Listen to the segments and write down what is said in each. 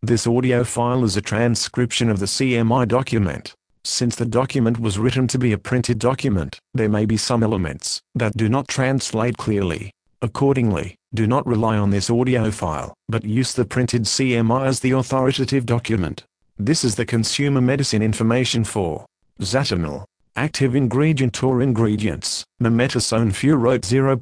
This audio file is a transcription of the CMI document. Since the document was written to be a printed document, there may be some elements that do not translate clearly. Accordingly, do not rely on this audio file, but use the printed CMI as the authoritative document. This is the consumer medicine information for Zatanol. Active ingredient or ingredients, mometasone furoate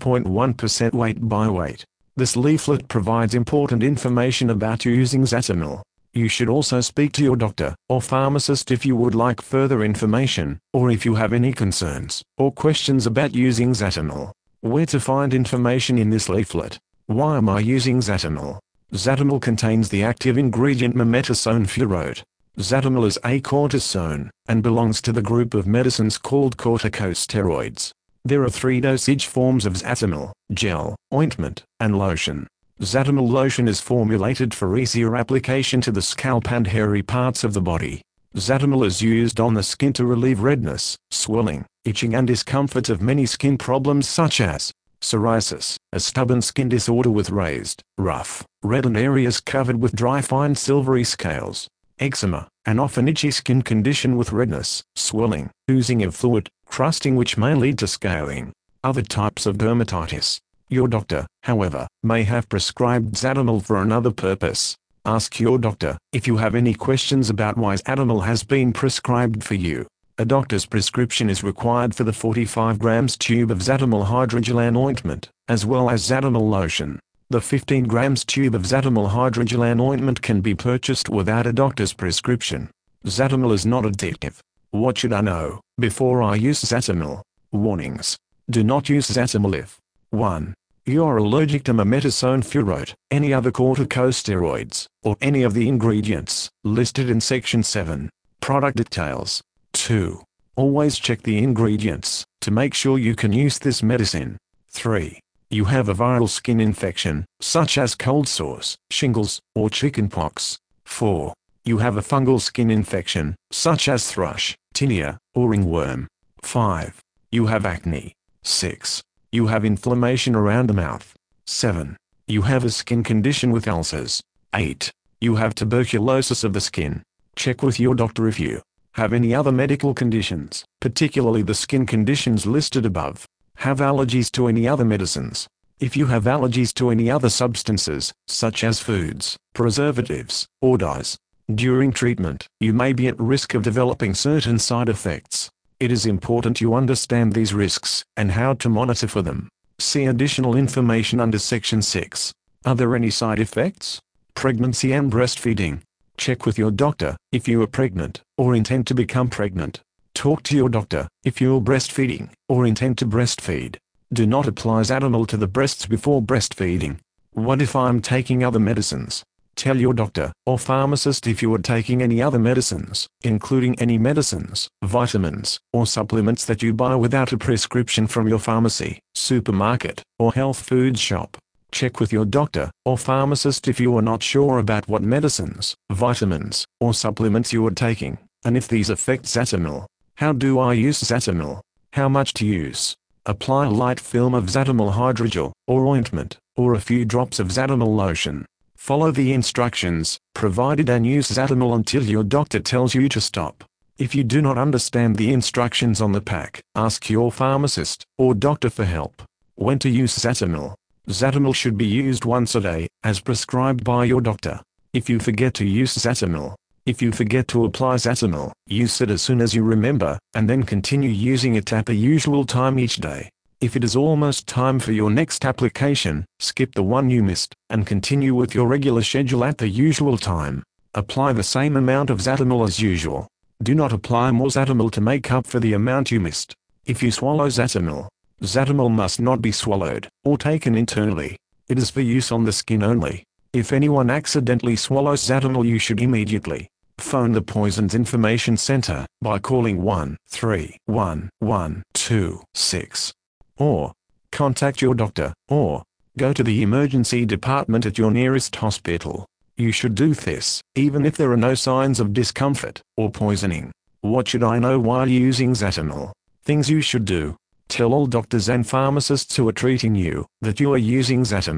0.1% weight by weight. This leaflet provides important information about using Zatanol. You should also speak to your doctor or pharmacist if you would like further information, or if you have any concerns or questions about using Zatanol. Where to find information in this leaflet? Why am I using Zatanol? Zatanol contains the active ingredient mometasone furoate. Zatanol is a cortisone, and belongs to the group of medicines called corticosteroids. There are 3 dosage forms of Zatanol: gel, ointment, and lotion. Zatanol lotion is formulated for easier application to the scalp and hairy parts of the body. Zatanol is used on the skin to relieve redness, swelling, itching and discomfort of many skin problems such as psoriasis, a stubborn skin disorder with raised, rough, reddened areas covered with dry fine silvery scales, eczema, an often itchy skin condition with redness, swelling, oozing of fluid, crusting which may lead to scaling, other types of dermatitis. Your doctor, however, may have prescribed Zatanol for another purpose. Ask your doctor if you have any questions about why Zatanol has been prescribed for you. A doctor's prescription is required for the 45 grams tube of Zatanol hydrogelan ointment, as well as Zatanol lotion. The 15 grams tube of Zatanol hydrogelan ointment can be purchased without a doctor's prescription. Zatanol is not addictive. What should I know before I use Zatanol? Warnings. Do not use Zatanol if 1. You are allergic to mometasone furoate, any other corticosteroids, or any of the ingredients listed in Section 7. Product details. 2. Always check the ingredients to make sure you can use this medicine. 3. You have a viral skin infection, such as cold sores, shingles, or chickenpox. 4. You have a fungal skin infection, such as thrush, tinea, or ringworm. 5. You have acne. 6. You have inflammation around the mouth. 7. You have a skin condition with ulcers. 8. You have tuberculosis of the skin. Check with your doctor if you have any other medical conditions, particularly the skin conditions listed above. Have allergies to any other medicines. If you have allergies to any other substances, such as foods, preservatives, or dyes, during treatment, you may be at risk of developing certain side effects. It is important you understand these risks and how to monitor for them. See additional information under Section 6. Are there any side effects? Pregnancy and breastfeeding. Check with your doctor if you are pregnant or intend to become pregnant. Talk to your doctor if you are breastfeeding or intend to breastfeed. Do not apply Zatanol to the breasts before breastfeeding. What if I'm taking other medicines? Tell your doctor or pharmacist if you are taking any other medicines, including any medicines, vitamins, or supplements that you buy without a prescription from your pharmacy, supermarket, or health food shop. Check with your doctor or pharmacist if you are not sure about what medicines, vitamins, or supplements you are taking, and if these affect Zatanol. How do I use Zatanol? How much to use? Apply a light film of Zatanol hydrogel, or ointment, or a few drops of Zatanol lotion. Follow the instructions provided and use Zatanol until your doctor tells you to stop. If you do not understand the instructions on the pack, ask your pharmacist or doctor for help. When to use Zatanol? Zatanol should be used once a day, as prescribed by your doctor. If you forget to use Zatanol, if you forget to apply Zatanol, use it as soon as you remember, and then continue using it at the usual time each day. If it is almost time for your next application, skip the one you missed, and continue with your regular schedule at the usual time. Apply the same amount of Zatanol as usual. Do not apply more Zatanol to make up for the amount you missed. If you swallow Zatanol, Zatanol must not be swallowed, or taken internally. It is for use on the skin only. If anyone accidentally swallows Zatanol, you should immediately phone the Poisons Information Center by calling 1-311-126. Or contact your doctor, or go to the emergency department at your nearest hospital. You should do this, even if there are no signs of discomfort or poisoning. What should I know while using Zatanol? Things you should do. Tell all doctors and pharmacists who are treating you that you are using Zatanol.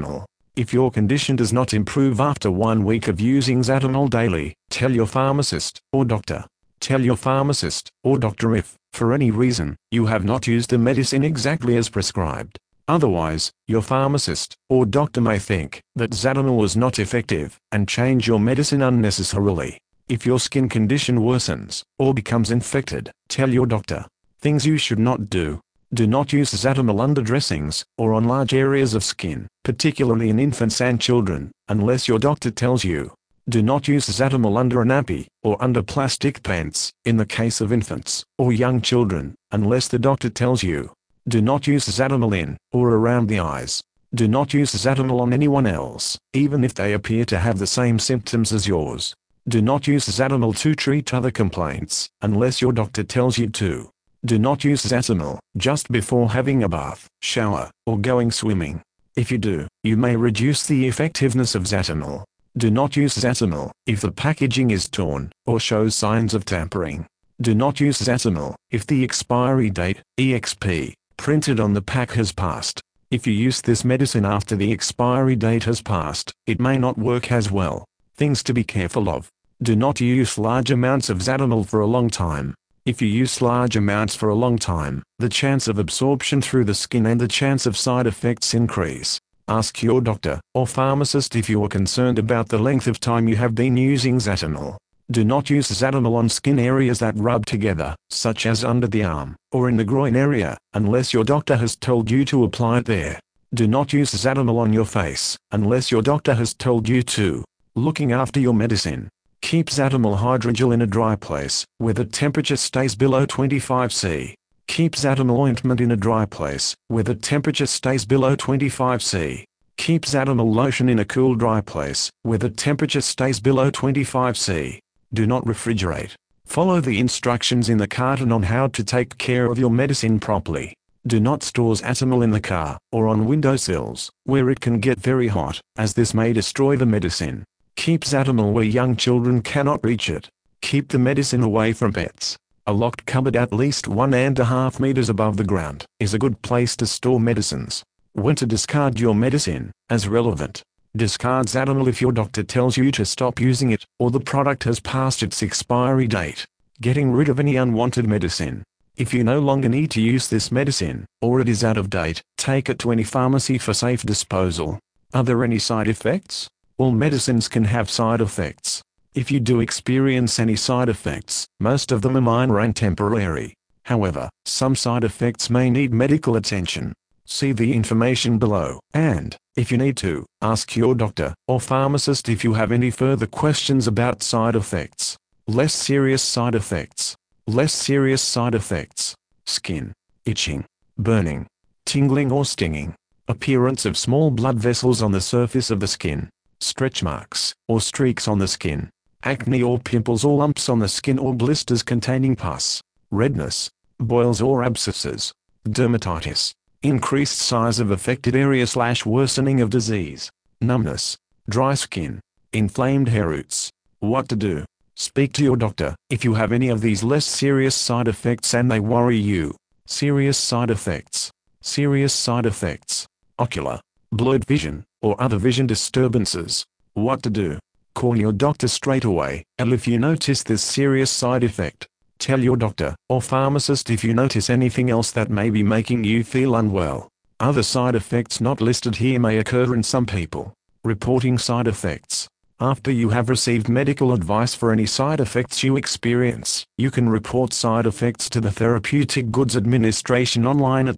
If your condition does not improve after 1 week of using Zatamol daily, tell your pharmacist or doctor. Tell your pharmacist or doctor if, for any reason, you have not used the medicine exactly as prescribed. Otherwise, your pharmacist or doctor may think that Zatamol was not effective and change your medicine unnecessarily. If your skin condition worsens or becomes infected, tell your doctor. Things you should not do. Do not use Zatamol under dressings or on large areas of skin, particularly in infants and children, unless your doctor tells you. Do not use Zatamol under a nappy or under plastic pants, in the case of infants or young children, unless the doctor tells you. Do not use Zatamol in or around the eyes. Do not use Zatamol on anyone else, even if they appear to have the same symptoms as yours. Do not use Zatamol to treat other complaints, unless your doctor tells you to. Do not use Zatamol just before having a bath, shower, or going swimming. If you do, you may reduce the effectiveness of Zatamol. Do not use Zatamol if the packaging is torn or shows signs of tampering. Do not use Zatamol if the expiry date, EXP, printed on the pack has passed. If you use this medicine after the expiry date has passed, it may not work as well. Things to be careful of. Do not use large amounts of Zatamol for a long time. If you use large amounts for a long time, the chance of absorption through the skin and the chance of side effects increase. Ask your doctor or pharmacist if you are concerned about the length of time you have been using Zatamol. Do not use Zatamol on skin areas that rub together, such as under the arm or in the groin area, unless your doctor has told you to apply it there. Do not use Zatamol on your face, unless your doctor has told you to. Looking after your medicine. Keep Zatamol hydrogel in a dry place, where the temperature stays below 25 C. Keep Zatamol ointment in a dry place, where the temperature stays below 25 C. Keep Zatamol lotion in a cool dry place, where the temperature stays below 25 C. Do not refrigerate. Follow the instructions in the carton on how to take care of your medicine properly. Do not store Zatamol in the car, or on windowsills, where it can get very hot, as this may destroy the medicine. Keep Zatamol where young children cannot reach it. Keep the medicine away from pets. A locked cupboard at least 1.5 meters above the ground is a good place to store medicines. When to discard your medicine, as relevant. Discard Zatamol if your doctor tells you to stop using it, or the product has passed its expiry date. Getting rid of any unwanted medicine. If you no longer need to use this medicine, or it is out of date, take it to any pharmacy for safe disposal. Are there any side effects? All medicines can have side effects. If you do experience any side effects, most of them are minor and temporary. However, some side effects may need medical attention. See the information below, and, if you need to, ask your doctor or pharmacist if you have any further questions about side effects. Less serious side effects. Less serious side effects. Skin, itching, burning, tingling or stinging. Appearance of small blood vessels on the surface of the skin. Stretch marks or streaks on the skin. Acne or pimples or lumps on the skin or blisters containing pus. Redness, boils or abscesses. Dermatitis. Increased size of affected area / worsening of disease. Numbness. Dry skin. Inflamed hair roots. What to do? Speak to your doctor if you have any of these less serious side effects and they worry you. Serious side effects. Serious side effects. Ocular, blurred vision, or other vision disturbances. What to do? Call your doctor straight away, and if you notice this serious side effect, tell your doctor or pharmacist if you notice anything else that may be making you feel unwell. Other side effects not listed here may occur in some people. Reporting side effects. After you have received medical advice for any side effects you experience, you can report side effects to the Therapeutic Goods Administration online at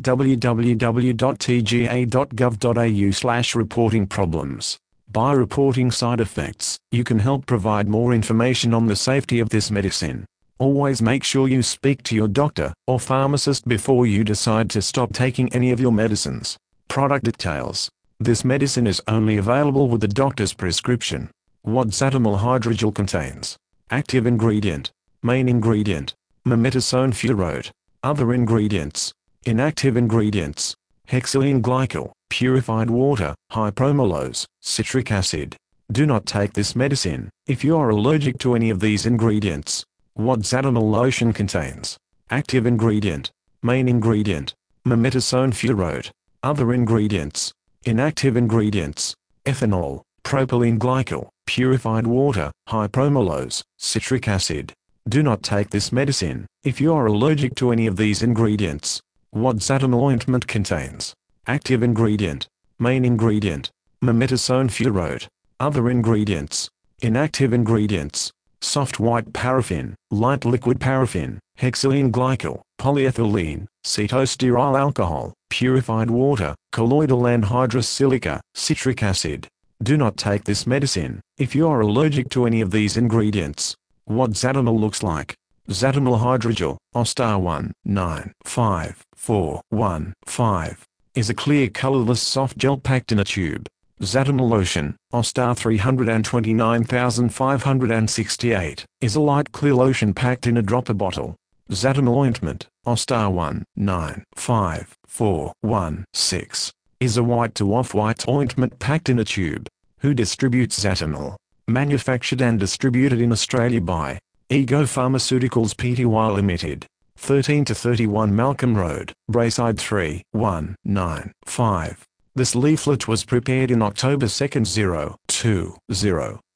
www.tga.gov.au/reporting-problems. By reporting side effects, you can help provide more information on the safety of this medicine. Always make sure you speak to your doctor or pharmacist before you decide to stop taking any of your medicines. Product details. This medicine is only available with the doctor's prescription. What Zatamol hydrogel contains. Active ingredient. Main ingredient. Mometasone furoate. Other ingredients. Inactive ingredients. Hexylene glycol, purified water, hypromolose, citric acid. Do not take this medicine if you are allergic to any of these ingredients. What Zatamol lotion contains. Active ingredient. Main ingredient. Mometasone furoate. Other ingredients. Inactive ingredients. ethanol, propylene glycol, purified water, hypromolose, citric acid. Do not take this medicine if you are allergic to any of these ingredients. What Zatamil ointment contains? Active ingredient. Main ingredient. Mometasone furoate. Other ingredients. Inactive ingredients. Soft white paraffin, light liquid paraffin, hexylene glycol, polyethylene, cetostearyl alcohol, purified water, colloidal anhydrous silica, citric acid. Do not take this medicine if you are allergic to any of these ingredients. What Zatamil looks like? Zatamil hydrogel, Ostar 195415, is a clear colorless soft gel packed in a tube. Zatamil lotion, Ostar 329568, is a light clear lotion packed in a dropper bottle. Zatamil ointment, Ostar 195416, is a white to off-white ointment packed in a tube. Who distributes Zatamil? Manufactured and distributed in Australia by Ego Pharmaceuticals Pty Limited. 13 to 31 Malcolm Road, Braeside 3195. This leaflet was prepared in October 2, 2020.